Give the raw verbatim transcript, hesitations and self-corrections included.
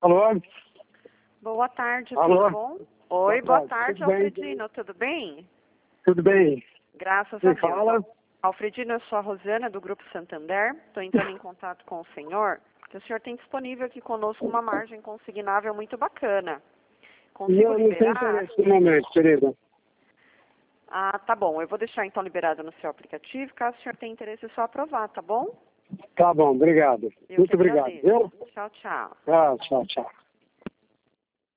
Alô? Boa tarde, Alô? tudo bom? Oi, boa, boa tarde, tarde. Alfredino, tudo bem? Tudo bem? Graças Quem a Deus. fala? Alfredino, eu sou a Rosana, do Grupo Santander. Estou entrando em contato com o senhor, porque o senhor tem disponível aqui conosco uma margem consignável muito bacana. Consigo Não, não tem liberar? interesse no momento, querida. Ah, tá bom. Eu vou deixar então liberado no seu aplicativo. Caso o senhor tenha interesse, é só aprovar, tá bom? Tá bom, obrigado. Eu Muito que obrigado, agradeço. viu? Tchau, tchau. Ah, tchau, tchau.